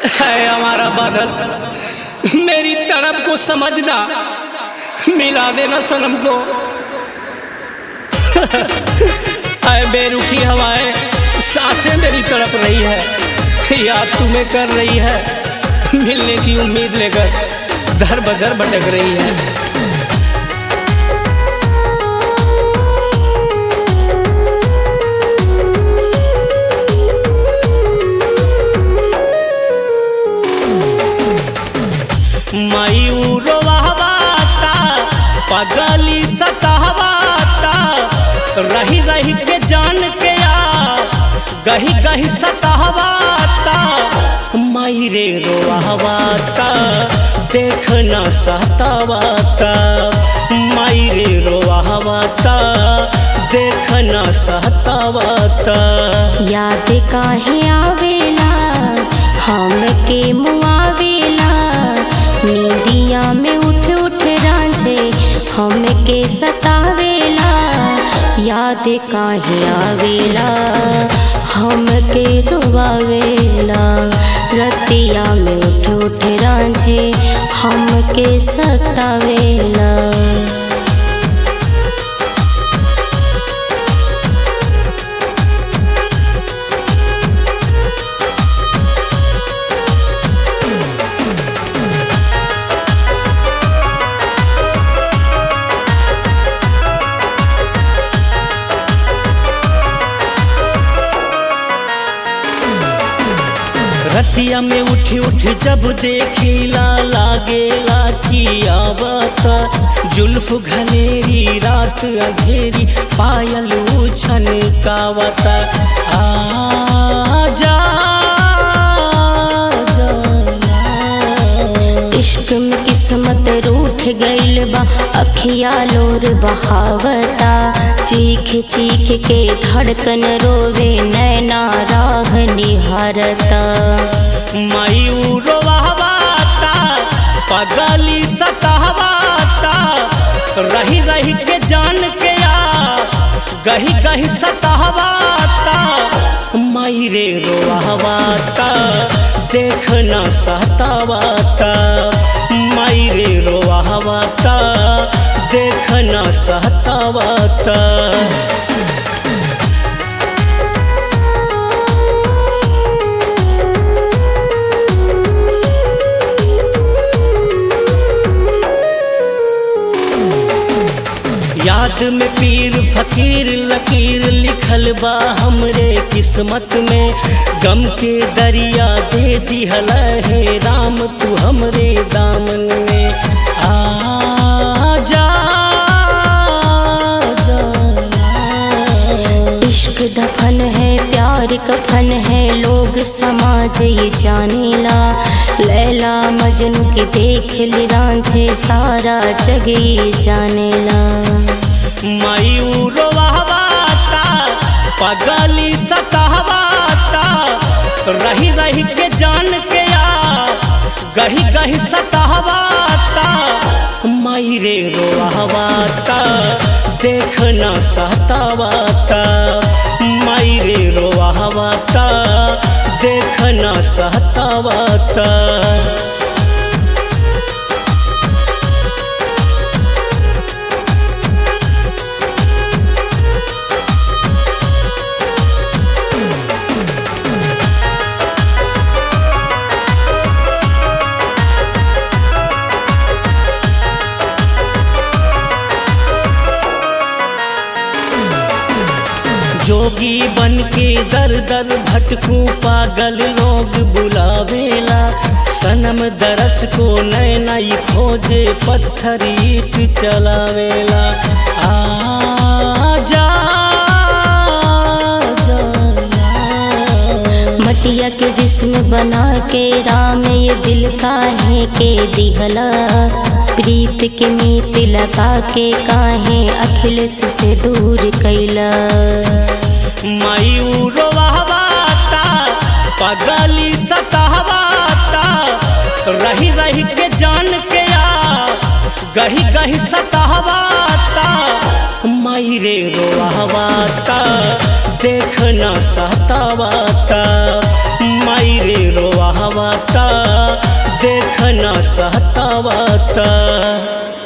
है हमारा बादल, मेरी तड़प को समझना, मिला देना सनम को। है बेरुखी हवाएं, सांसें मेरी तड़प रही है, याद तुम्हें कर रही है, मिलने की उम्मीद लेकर दर बदर भटक रही है। मयूरो वहवाता पगली सतावाता, रही रही के जान के आ गही गही सतावाता। मयूरे रोवाता देखना सतावाता, मयूरे रोवाता देखना सतावाता। याद काहे आवेला हमके मुआवेला, नींदिया में उठ उठ रांझे हमके सतावेला। याद काहे आवेला हमके रुवावेला, रतिया में उठ उठ रांझे हमके सतावेला। रतिया में उठी उठ जब देखीला, लागेला की आवता। जुल्फ घनेरी रात अंधेरी, पायल उछन कावता। आजा इश्क में किस्मत रूठ गइल बा, अखिया लोर बहावता। चीख चीख के धड़कन रोवे, नैना राह निहारता। मयूरो वहवाता पगली सतावाता, रही रही के जान के आ गही गही सतावाता। मयूरे रोवाता देखना सतावाता, मयूरे रोवाता देखना सतावाता। याद में पीर फकीर लकीर लिखल बा हमरे किस्मत में, गम के दरिया दे दिहल है राम तू हमरे दामन में। आजा इश्क दफन है प्यार कफन है, लोग समाज ये जानेला। लैला मजनू के देख ली रांझे, सारा जग ये जानेला। मयूरो वहवाता पगली सतावाता, रही रही के जान के आ गही गही सतावाता। मयूरे रोवाता देखना सतावाता, मयूरे रोवाता देखना सतावाता। जोगी बन के दर दर भटकू, पागल लोग बुलावेला। सनम दरस को नैना खोजे, पत्थर ईट चलावेला। आजा मटिया के जिस्म बना के राम ये दिल काहे के दिहला। प्रीत के मीत लगा के काहे अखिलेश से दूर कैला। मयूरो वहवाता पगली सतावाता, रही रही के जान के आ गही गही सतावाता। मयूरे रोवाता देखना सतावाता, मयूरे रोवाता सतावाता, देखना सतावाता।